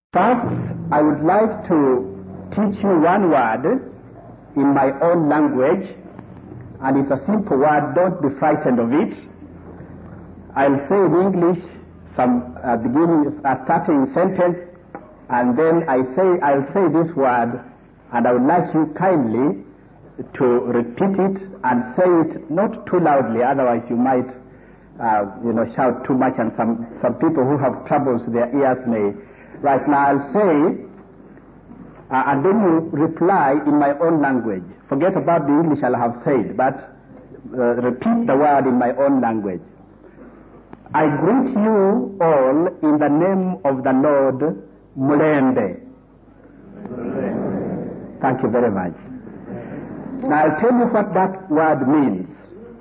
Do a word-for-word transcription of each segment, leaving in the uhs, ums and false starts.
First, I would like to teach you one word in my own language, and it's a simple word. Don't be frightened of it. I'll say in English some uh, beginning, uh, starting sentence, and then I say I'll say this word, and I would like you kindly to repeat it and say it not too loudly, otherwise you might, uh, you know, shout too much, and some some people who have troubles with their ears may. Right now I'll say, uh, and then you reply in my own language. Forget about the English I'll have said, but uh, repeat the word in my own language. I greet you all in the name of the Lord, Mulende. Thank you very much. Now I'll tell you what that word means.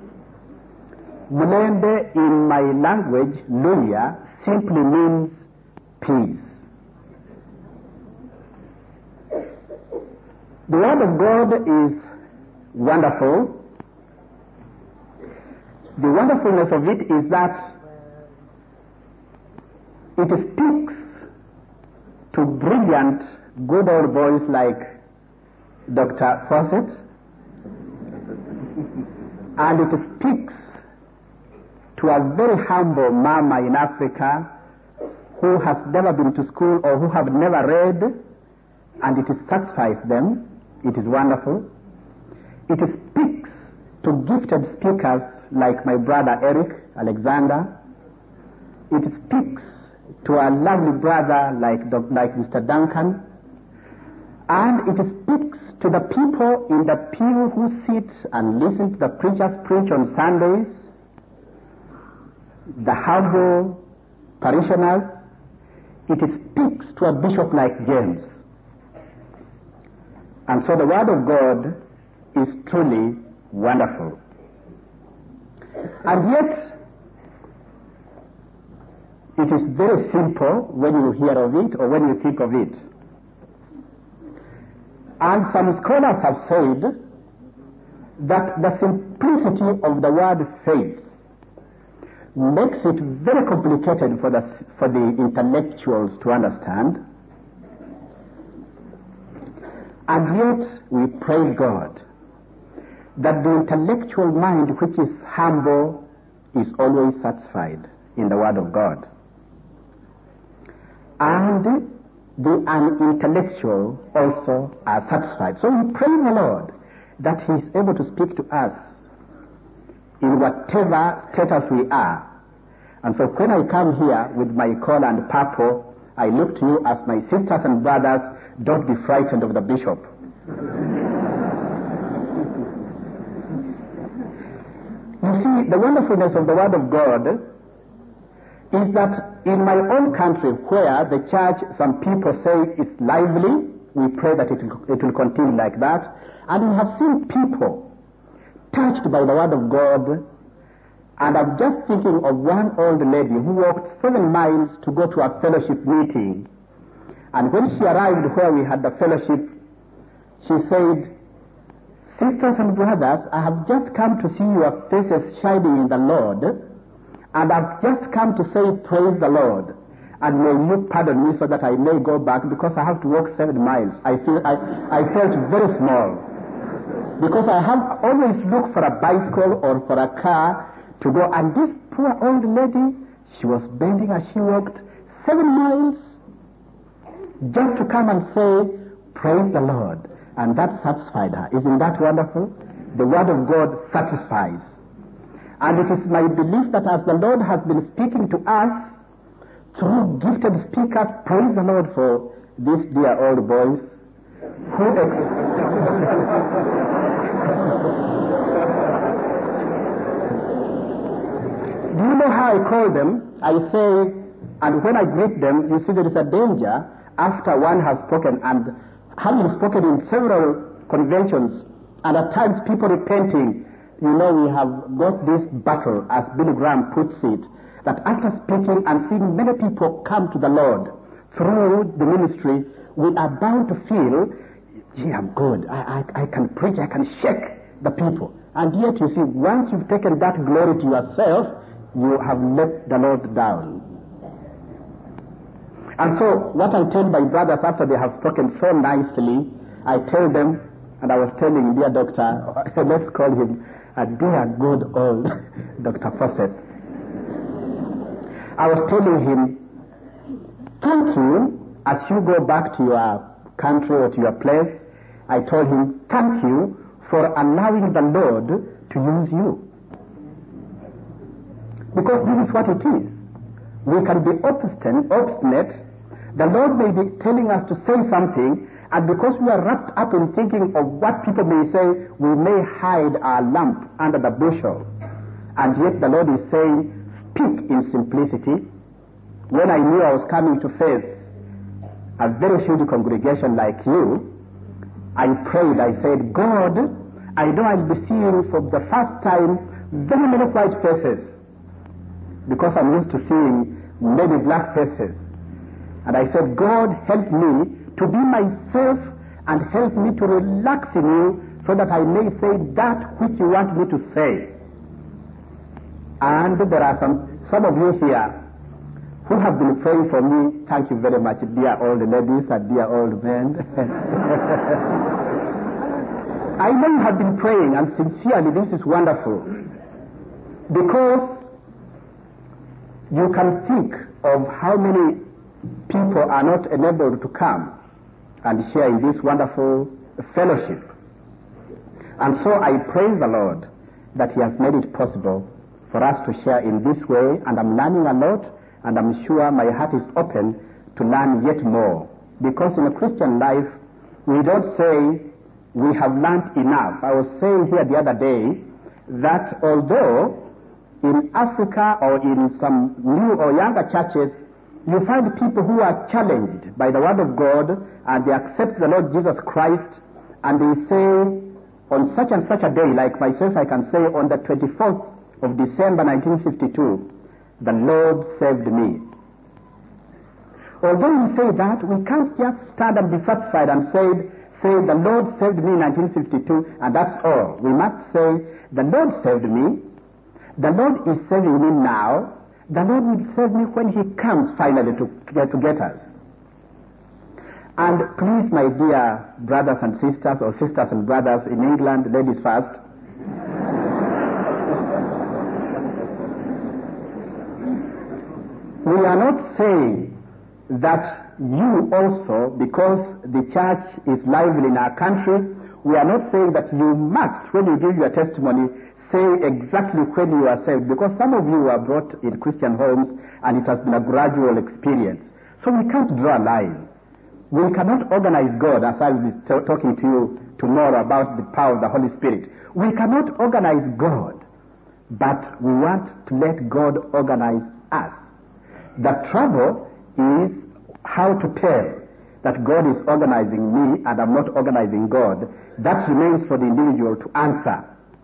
Mulende in my language, Luya, simply means peace. The Word of God is wonderful. The wonderfulness of it is that it speaks to brilliant, good old boys like Doctor Fawcett, and it speaks to a very humble mama in Africa who has never been to school or who have never read, and it satisfies them. It is wonderful. It speaks to gifted speakers like my brother Eric Alexander. It speaks to a lovely brother like, like Mister Duncan. And it speaks to the people in the pew who sit and listen to the preachers preach on Sundays, the humble parishioners. It speaks to a bishop like James. And so the Word of God is truly wonderful. And yet, it is very simple when you hear of it or when you think of it. And some scholars have said that the simplicity of the word faith makes it very complicated for the, for the intellectuals to understand. And yet, we praise God that the intellectual mind, which is humble, is always satisfied in the Word of God. And the unintellectual also are satisfied. So we praise the Lord that He is able to speak to us in whatever status we are. And so when I come here with my collar and purple, I look to you as my sisters and brothers. Don't be frightened of the bishop. You see, the wonderfulness of the Word of God is that in my own country, where the church, some people say is lively, we pray that it will, it will continue like that. And we have seen people touched by the Word of God. And I'm just thinking of one old lady who walked seven miles to go to a fellowship meeting. And when she arrived where we had the fellowship, she said, "Sisters and brothers, I have just come to see your faces shining in the Lord, and I've just come to say praise the Lord. And may you pardon me so that I may go back, because I have to walk seven miles. I feel I, I felt very small, because I have always looked for a bicycle or for a car to go. And this poor old lady, she was bending as she walked seven miles just to come and say, praise the Lord. And that satisfied her. Isn't that wonderful? The Word of God satisfies. And it is my belief that as the Lord has been speaking to us through gifted speakers, praise the Lord for these dear old boys who ex- Do you know how I call them? I say, and when I greet them, you see there is a danger after one has spoken, and having spoken in several conventions, and at times people repenting, you know, we have got this battle, as Billy Graham puts it, that after speaking and seeing many people come to the Lord through the ministry, we are bound to feel, gee, I'm good, I, I, I can preach, I can shake the people. And yet, you see, once you've taken that glory to yourself, you have let the Lord down. And so what I tell my brothers after they have spoken so nicely, I tell them, and I was telling dear doctor, let's call him a dear good old Doctor Fawcett. I was telling him, thank you, as you go back to your country or to your place, I told him, thank you for allowing the Lord to use you. Because this is what it is. We can be obstinate, obstinate. The Lord may be telling us to say something, and because we are wrapped up in thinking of what people may say, we may hide our lamp under the bushel. And yet the Lord is saying, speak in simplicity. When I knew I was coming to face a very huge congregation like you, I prayed, I said, God, I know I'll be seeing for the first time very many white faces, because I'm used to seeing many black faces. And I said, God, help me to be myself and help me to relax in you so that I may say that which you want me to say. And there are some, some of you here who have been praying for me. Thank you very much, dear old ladies and dear old men. I know you have been praying, and sincerely this is wonderful, because you can think of how many people are not enabled to come and share in this wonderful fellowship. And so I praise the Lord that He has made it possible for us to share in this way, and I'm learning a lot, and I'm sure my heart is open to learn yet more. Because in a Christian life, we don't say we have learned enough. I was saying here the other day that although in Africa or in some new or younger churches, you find people who are challenged by the Word of God, and they accept the Lord Jesus Christ, and they say, on such and such a day, like myself, I can say on the twenty-fourth of December nineteen fifty-two, the Lord saved me. Although we say that, we can't just stand and be satisfied and say, say the Lord saved me in nineteen fifty-two, and that's all. We must say, the Lord saved me, the Lord is saving me now, the Lord will save me when He comes finally to get, to get us. And please, my dear brothers and sisters, or sisters and brothers in England, ladies first, we are not saying that you also, because the church is lively in our country, we are not saying that you must, when you give your testimony, say exactly when you are saved, because some of you are brought in Christian homes and it has been a gradual experience. So we can't draw a line. We cannot organize God, as I will be t- talking to you tomorrow about the power of the Holy Spirit. We cannot organize God, but we want to let God organize us. The trouble is how to tell that God is organizing me and I'm not organizing God. That remains for the individual to answer.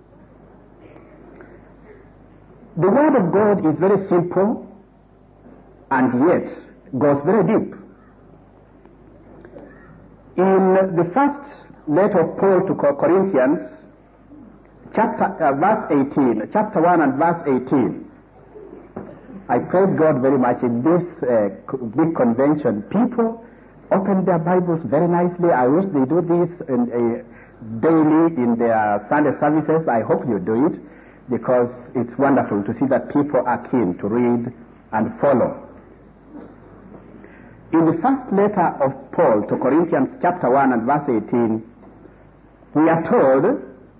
The Word of God is very simple and yet goes very deep. In the first letter of Paul to Corinthians, chapter uh, verse eighteen, chapter one and verse eighteen, I praise God very much in this uh, big convention. People open their Bibles very nicely. I wish they do this in, uh, daily in their Sunday services. I hope you do it, because it's wonderful to see that people are keen to read and follow. In the first letter of Paul to Corinthians, chapter one and verse eighteen, we are told,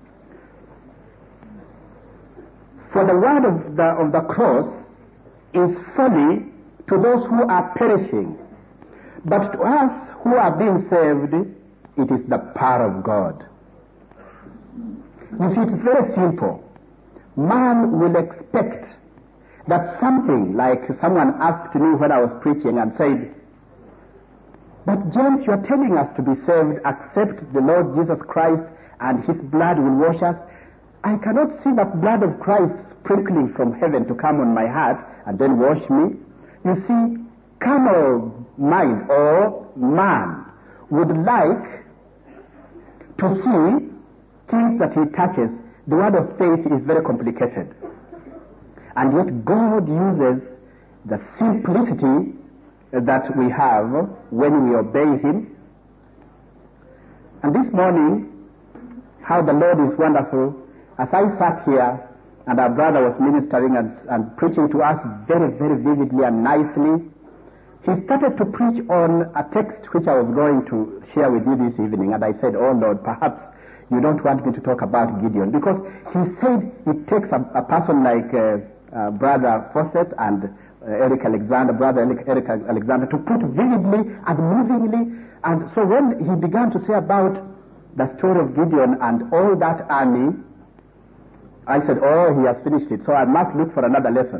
for the word of the, of the cross is folly to those who are perishing, but to us who are being saved, it is the power of God. You see, it is very simple. Man will expect that something like someone asked me when I was preaching and said, but James, you are telling us to be saved, accept the Lord Jesus Christ and His blood will wash us. I cannot see that blood of Christ sprinkling from heaven to come on my heart and then wash me. You see, carnal mind or man would like to see things that he touches. The word of faith is very complicated. And yet God uses the simplicity that we have when we obey Him. And this morning, how the Lord is wonderful. As I sat here and our brother was ministering and, and preaching to us very, very vividly and nicely, he started to preach on a text which I was going to share with you this evening. And I said, oh Lord, perhaps you don't want me to talk about Gideon. Because he said it takes a, a person like uh, uh, Brother Fawcett and uh, Eric Alexander, Brother Eric Alexander, to put vividly and movingly. And so when he began to say about the story of Gideon and all that army, I said, oh, he has finished it, so I must look for another lesson.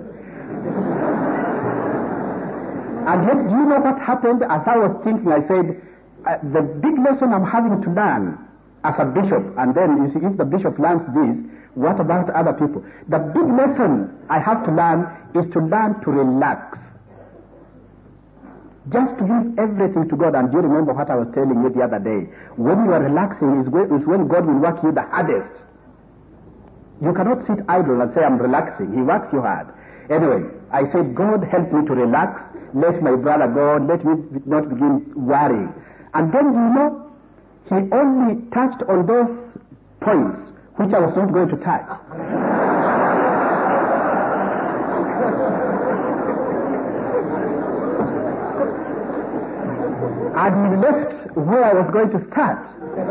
And yet, do you know what happened? As I was thinking, I said, uh, the big lesson I'm having to learn as a bishop, and then you see, if the bishop learns this, what about other people? The big lesson I have to learn is to learn to relax. Just to give everything to God. And do you remember what I was telling you the other day? When you are relaxing is when God will work you the hardest. You cannot sit idle and say, I'm relaxing. He works you hard. Anyway, I said, God help me to relax. Let my brother go. Let me not begin worrying. And then, you know, he only touched on those points which I was not going to touch. And he left where I was going to start.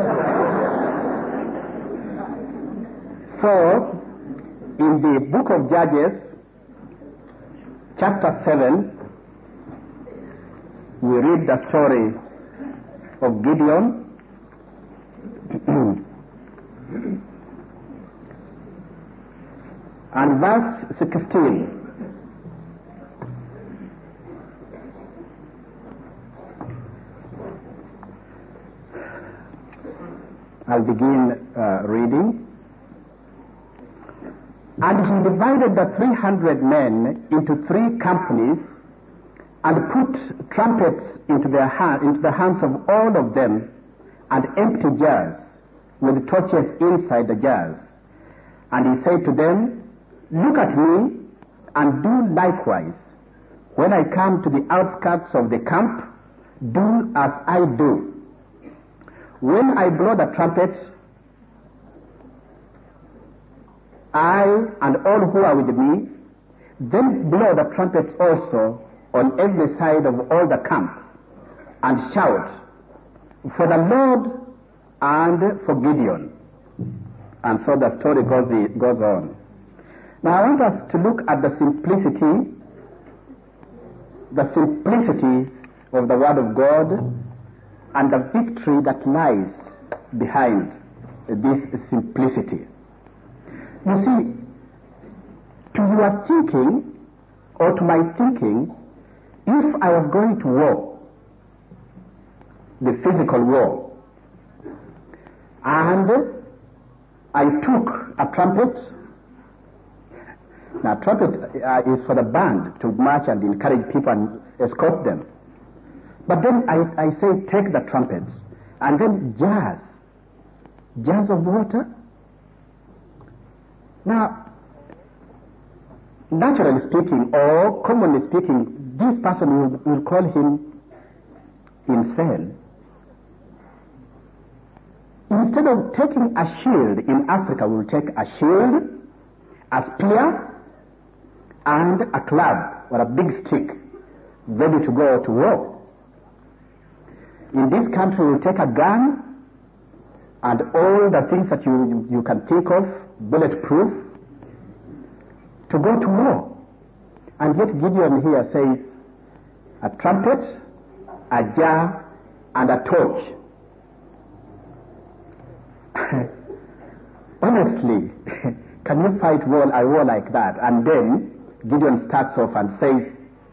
So, in the book of Judges, chapter seven, we read the story of Gideon. And verse sixteen. I'll begin uh, reading. And he divided the three hundred men into three companies and put trumpets into their hand, into the hands of all of them, and empty jars with torches inside the jars. And he said to them, look at me and do likewise. When I come to the outskirts of the camp, do as I do. When I blow the trumpet, I and all who are with me, then blow the trumpets also on every side of all the camp, and shout, for the Lord and for Gideon. And so the story goes, goes on. Now I want us to look at the simplicity, the simplicity of the Word of God, and the victory that lies behind this simplicity. You see, to your thinking, or to my thinking, if I was going to war, the physical war, and I took a trumpet. Now, trumpet uh, is for the band to march and encourage people and escort them. But then I, I say, take the trumpets, and then jars, jars of water. Now, naturally speaking, or commonly speaking, this person will, will call him insane. Instead of taking a shield, in Africa we will take a shield, a spear, and a club or a big stick, ready to go to war. In this country we will take a gun and all the things that you, you, you can think of, bulletproof, to go to war. And yet Gideon here says, a trumpet, a jar, and a torch. Honestly, can you fight war, a war like that? And then Gideon starts off and says,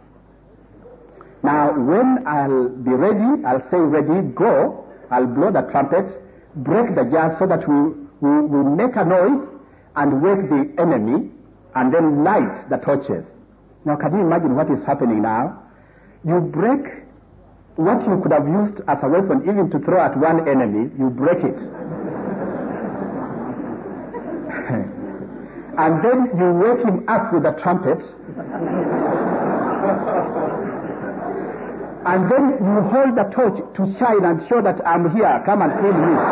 now when I'll be ready, I'll say ready, go, I'll blow the trumpet, break the jar so that we we, we make a noise and wake the enemy, and then light the torches. Now can you imagine what is happening now? You break what you could have used as a weapon even to throw at one enemy, you break it. And then you wake him up with a trumpet. And then you hold the torch to shine and show that I'm here, come and kill me.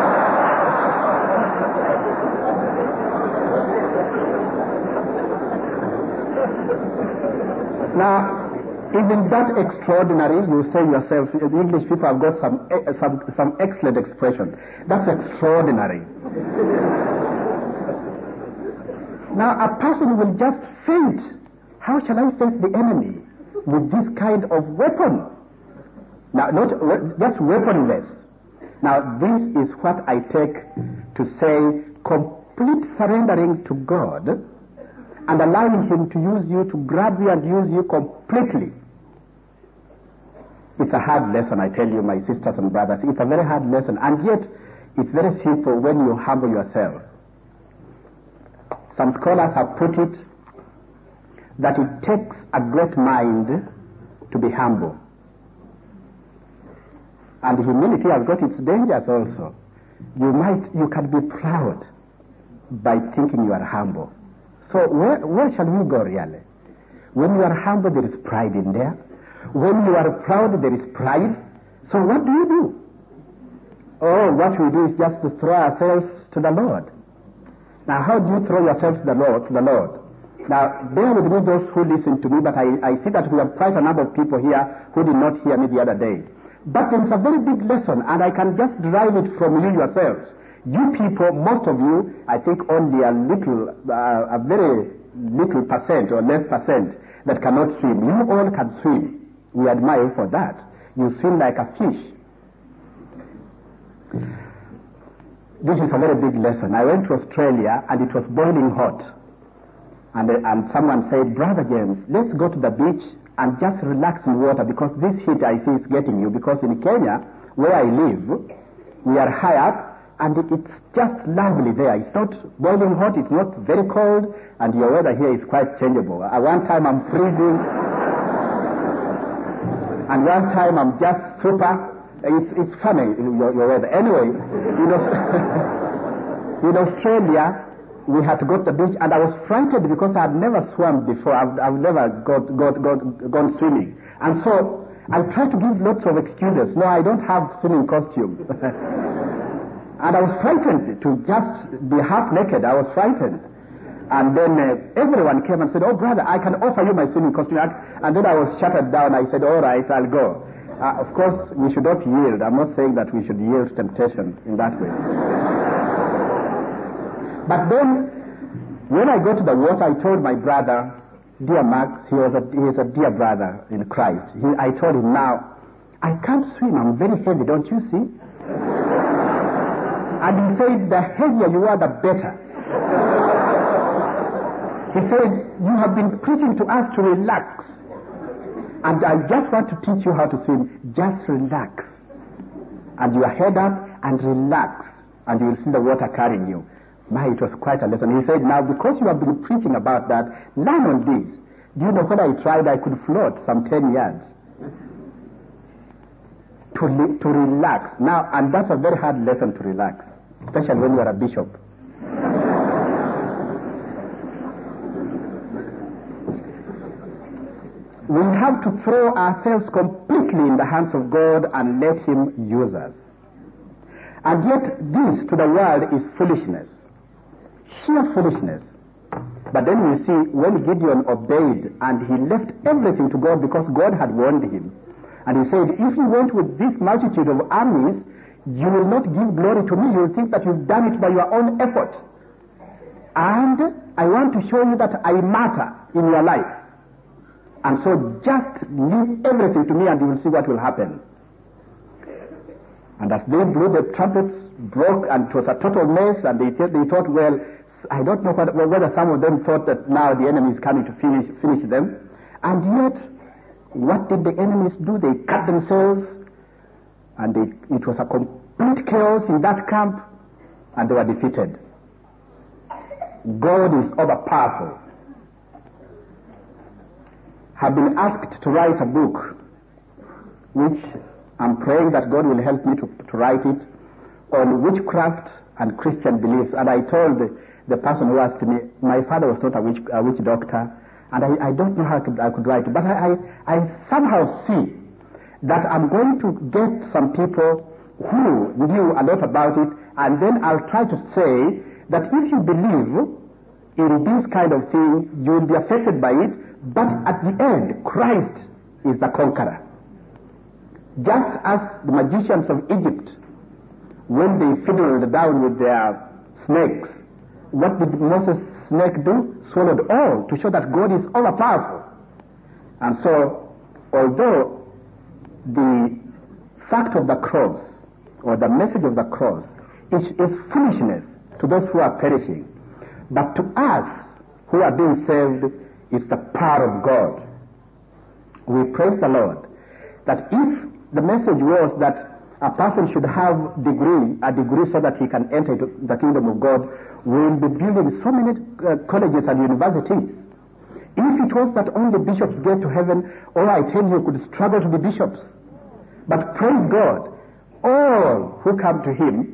Now, isn't that extraordinary? You say yourself, the English people have got some, some, some excellent expression. That's extraordinary. Now, a person will just faint. How shall I face the enemy with this kind of weapon? Now, not just weaponless. Now, this is what I take to say complete surrendering to God and allowing Him to use you, to grab you and use you completely. It's a hard lesson, I tell you, my sisters and brothers. It's a very hard lesson, and yet it's very simple when you humble yourself. Some scholars have put it that it takes a great mind to be humble. And humility has got its dangers also. You might, you can be proud by thinking you are humble. So where, where shall we go really? When you are humble, there is pride in there. When you are proud, there is pride. So what do you do? Oh, what we do is just to throw ourselves to the Lord. Now, how do you throw yourself to the Lord? To the Lord? Now, bear with me those who listen to me, but I, I see that we have quite a number of people here who did not hear me the other day. But it's a very big lesson, and I can just derive it from you yourselves. You people, most of you, I think only a little, uh, a very little percent or less percent that cannot swim. You all can swim. We admire you for that. You swim like a fish. This is a very big lesson. I went to Australia and it was boiling hot. And, uh, and someone said, Brother James, let's go to the beach and just relax in water because this heat I see is getting you. Because in Kenya, where I live, we are high up and it, it's just lovely there. It's not boiling hot, it's not very cold, and your weather here is quite changeable. At one time I'm freezing, and one time I'm just super. It's, it's funny, your, your weather. Anyway, you know, in Australia, we had to go to the beach, and I was frightened because I had never swum before. I've, I've never got, got, got, gone swimming. And so I tried to give lots of excuses. No, I don't have swimming costume. And I was frightened to just be half naked. I was frightened. And then uh, everyone came and said, oh, brother, I can offer you my swimming costume. And then I was shut down. I said, all right, I'll go. Uh, of course, we should not yield. I'm not saying that we should yield to temptation in that way. But then, when I got to the water, I told my brother, dear Max, he was a, he is a dear brother in Christ. He, I told him, now, I can't swim. I'm very heavy, don't you see? And he said, the heavier you are, the better. He said, you have been preaching to us to relax. And I just want to teach you how to swim. Just relax. And your head up and relax. And you will see the water carrying you. My, it was quite a lesson. He said, now because you have been preaching about that, learn on this. Do you know when I tried, I could float some ten yards. To, li- to relax. Now, and that's a very hard lesson to relax. Especially when you are a bishop. We have to throw ourselves completely in the hands of God and let Him use us. And yet this to the world is foolishness. Sheer foolishness. But then we see when Gideon obeyed and he left everything to God because God had warned him. And he said, if you went with this multitude of armies, you will not give glory to me. You will think that you've done it by your own effort. And I want to show you that I matter in your life. And so just leave everything to me and you will see what will happen. And as they blew, the trumpets broke and it was a total mess, and they, th- they thought, well, I don't know what, whether some of them thought that now the enemy is coming to finish, finish them. And yet, what did the enemies do? They cut themselves, and they, it was a complete chaos in that camp, and they were defeated. God is overpowerful. Have been asked to write a book, which I'm praying that God will help me to, to write it, on witchcraft and Christian beliefs. And I told the, the person who asked me, my father was not a witch, a witch doctor, and I, I don't know how I could, I could write it, but I, I, I somehow see that I'm going to get some people who knew a lot about it, and then I'll try to say that if you believe in this kind of thing, you will be affected by it, but at the end, Christ is the conqueror. Just as the magicians of Egypt, when they fiddled down with their snakes, what did Moses' snake do? Swallowed all, to show that God is all-powerful. And so, although the fact of the cross, or the message of the cross, is, is foolishness to those who are perishing, but to us who are being saved, it's the power of God. We praise the Lord that if the message was that a person should have degree, a degree so that he can enter into the kingdom of God, we will be building so many uh, colleges and universities. If it was that only bishops get to heaven, all I tell you could struggle to be bishops. But praise God, all who come to him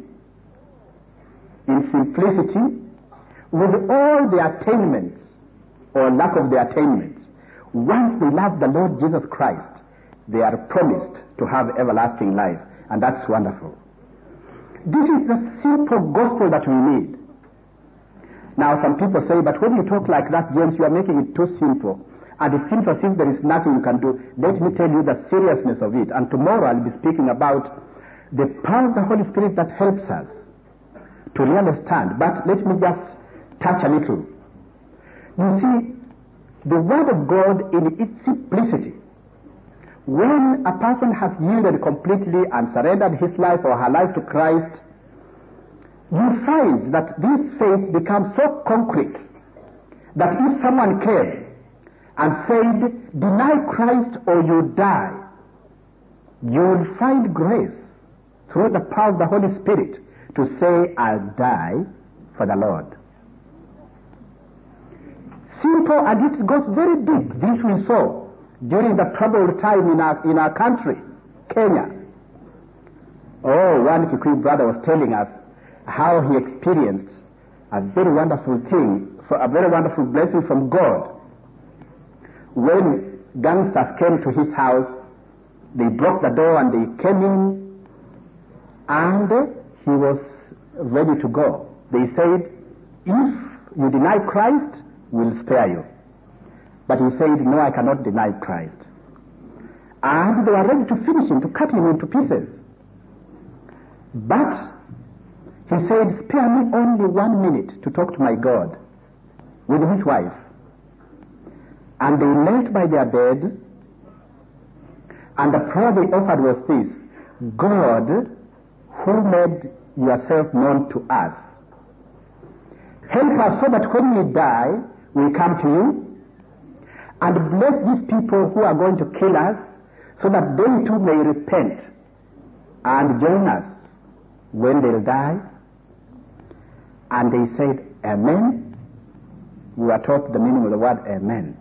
in simplicity, with all the attainments or lack of the attainments, once they love the Lord Jesus Christ, they are promised to have everlasting life, and that's wonderful. This is the simple gospel that we need. Now some people say, but when you talk like that, James, you are making it too simple, and it seems as if there is nothing you can do. Let me tell you the seriousness of it, and tomorrow I'll be speaking about the power of the Holy Spirit that helps us to really understand. But let me just touch a little. You see, the Word of God in its simplicity, when a person has yielded completely and surrendered his life or her life to Christ, you find that this faith becomes so concrete that if someone came and said, deny Christ or you die, you will find grace through the power of the Holy Spirit to say, I'll die for the Lord. Simple, and it goes very deep. This we saw during the troubled time in our, in our country, Kenya. Oh, one Kikuyu brother was telling us how he experienced a very wonderful thing, for a very wonderful blessing from God. When gangsters came to his house, they broke the door and they came in, and he was ready to go. They said, if you deny Christ, we'll spare you. But he said, no, I cannot deny Christ. And they were ready to finish him, to cut him into pieces. But he said, spare me only one minute to talk to my God with his wife. And they knelt by their bed, and the prayer they offered was this: God, who made yourself known to us, help us so that when we die, we come to you, and bless these people who are going to kill us, so that they too may repent and join us when they'll die. And they said, Amen. We are taught the meaning of the word Amen.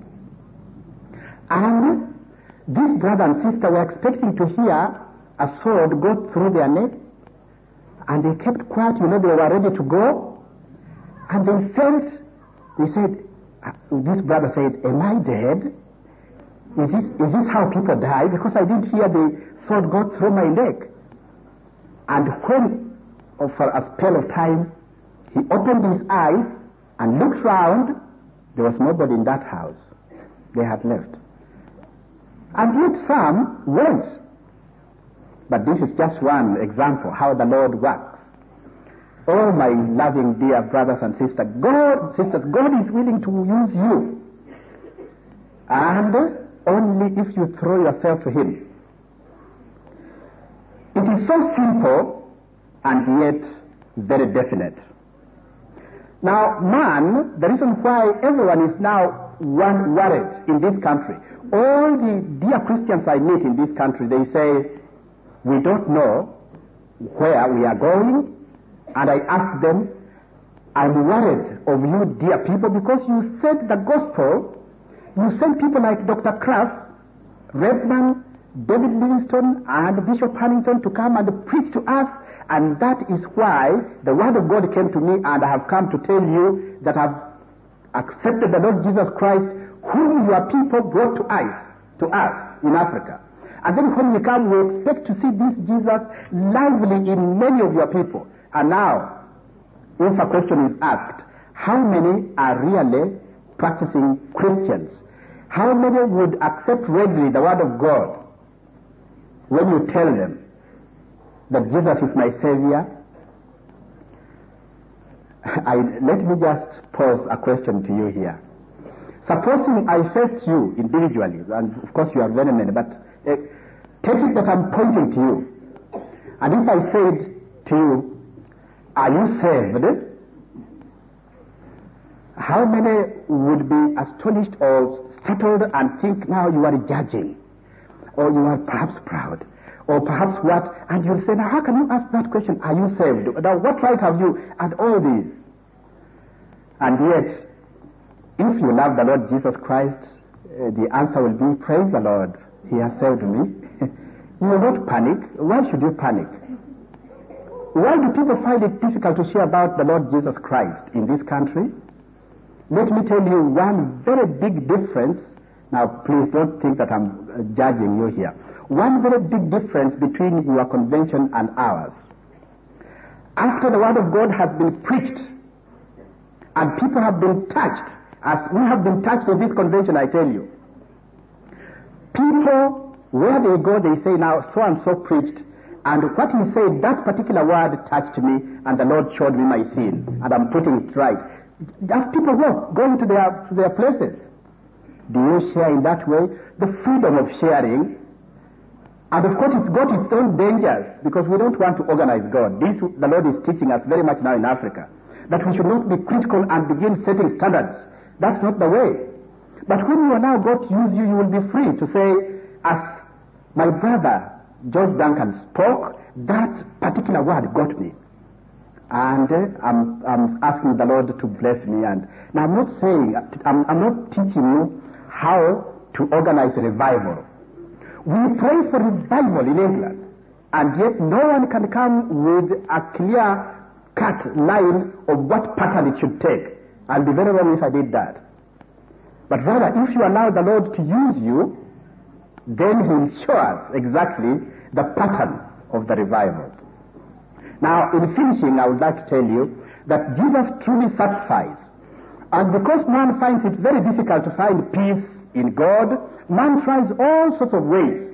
And this brother and sister were expecting to hear a sword go through their neck, and they kept quiet. You know, they were ready to go, and they felt, they said, this brother said, am I dead? Is this, is this how people die? Because I didn't hear the sword go through my neck. And when, for a spell of time, he opened his eyes and looked round, there was nobody in that house. They had left. And yet some went. But this is just one example how the Lord works. Oh, my loving dear brothers and sisters, God, sisters, God is willing to use you. And only if you throw yourself to Him. It is so simple and yet very definite. Now, man, the reason why everyone is now one worried in this country, all the dear Christians I meet in this country, they say, we don't know where we are going. And I ask them, I'm worried of you dear people, because you sent the gospel, you sent people like Doctor Kraft, Redman, David Livingstone, and Bishop Huntington to come and preach to us, and that is why the word of God came to me, and I have come to tell you that I've accepted the Lord Jesus Christ, whom your people brought to us, to us in Africa. And then when we come, we expect to see this Jesus lively in many of your people. And now, if a question is asked, how many are really practicing Christians? How many would accept readily the word of God when you tell them that Jesus is my Savior? I, let me just pose a question to you here. Supposing I faced you individually, and of course you are very many, but uh, take it that I'm pointing to you. And if I said to you, are you saved? How many would be astonished or startled and think now you are judging? Or you are perhaps proud? Or perhaps what? And you'll say, now how can you ask that question? Are you saved? Now what right have you at all these? And yet, if you love the Lord Jesus Christ, uh, the answer will be, praise the Lord, He has saved me. You will not panic. Why should you panic? Why do people find it difficult to share about the Lord Jesus Christ in this country? Let me tell you one very big difference. Now, please don't think that I'm uh, judging you here. One very big difference between your convention and ours. After the Word of God has been preached, and people have been touched, as we have been touched in this convention, I tell you. People, where they go, they say, now, so and so preached, and what he said, that particular word touched me, and the Lord showed me my sin, and I'm putting it right. As people walk, going to their, to their places. Do you share in that way? The freedom of sharing. And of course it's got its own dangers, because we don't want to organize God. This, the Lord is teaching us very much now in Africa, that we should not be critical and begin setting standards. That's not the way. But when you are now God to use you, you will be free to say, as my brother George Duncan spoke, that particular word got me. And uh, I'm, I'm asking the Lord to bless me. And now I'm not saying, I'm, I'm not teaching you how to organize a revival. We pray for revival in England, and yet no one can come with a clear-cut line of what pattern it should take. I'll be very wrong if I did that. But rather, if you allow the Lord to use you, then He will show us exactly the pattern of the revival. Now, in finishing, I would like to tell you that Jesus truly satisfies. And because man finds it very difficult to find peace in God, man tries all sorts of ways.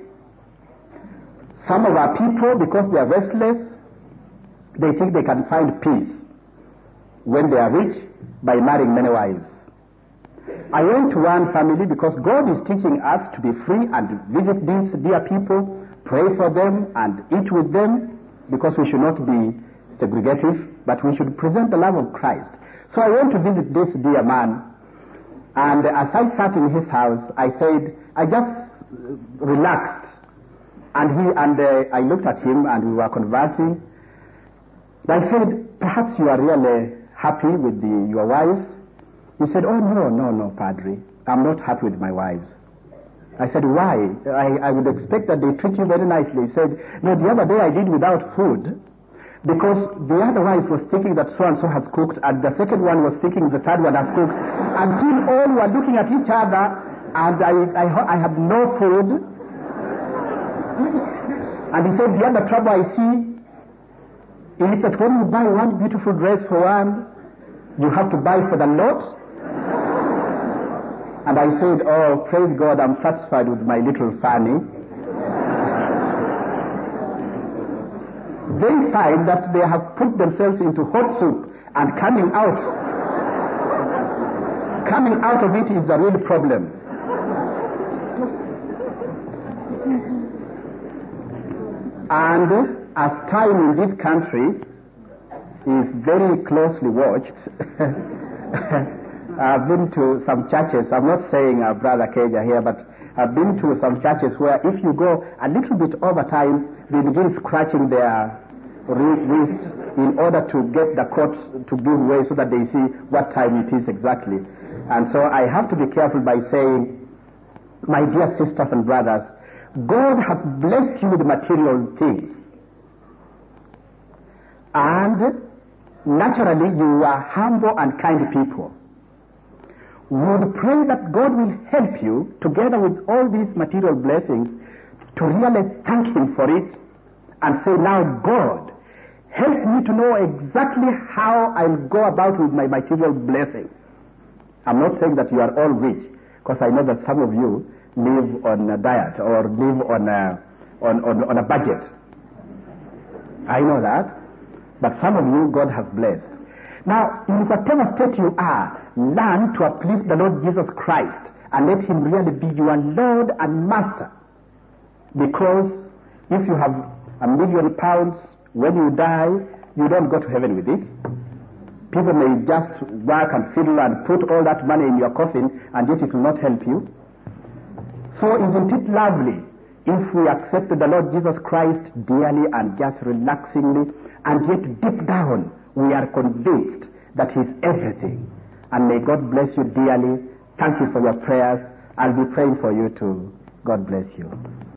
Some of our people, because they are restless, they think they can find peace when they are rich by marrying many wives. I went to one family because God is teaching us to be free and visit these dear people, pray for them and eat with them, because we should not be segregative, but we should present the love of Christ. So I went to visit this dear man, and as I sat in his house, I said, I just relaxed, and he and uh, I looked at him, and we were conversing. I said, perhaps you are really happy with the, your wives? He said, oh no, no, no, Padre, I'm not happy with my wives. I said, why? I, I would expect that they treat you very nicely. He said, no, the other day I did without food, because the other wife was thinking that so-and-so has cooked, and the second one was thinking the third one has cooked, until all were looking at each other, and I, I, I had no food. And he said, the other trouble I see is that when you buy one beautiful dress for one, you have to buy for the lot. And I said, oh, praise God, I'm satisfied with my little Fanny. They find that they have put themselves into hot soup, and coming out, coming out of it is the real problem. And as time in this country is very closely watched, I've been to some churches, I'm not saying uh, Brother Keja here, but I've been to some churches where if you go a little bit over time, they begin scratching their wrists in order to get the court to give way so that they see what time it is exactly. And so I have to be careful by saying, my dear sisters and brothers, God has blessed you with material things. And naturally you are humble and kind people. We would pray that God will help you, together with all these material blessings, to really thank him for it and say, now God, help me to know exactly how I'll go about with my material blessings. I'm not saying that you are all rich, because I know that some of you live on a diet or live on a, on, on, on a budget. I know that. But some of you, God has blessed. Now, in whatever state you are, learn to uplift the Lord Jesus Christ and let him really be your Lord and Master. Because if you have a million pounds, when you die, you don't go to heaven with it. People may just work and fiddle and put all that money in your coffin, and yet it will not help you. So isn't it lovely if we accept the Lord Jesus Christ dearly and just relaxingly, and yet deep down we are convinced that he's everything. And may God bless you dearly. Thank you for your prayers. I'll be praying for you too. God bless you.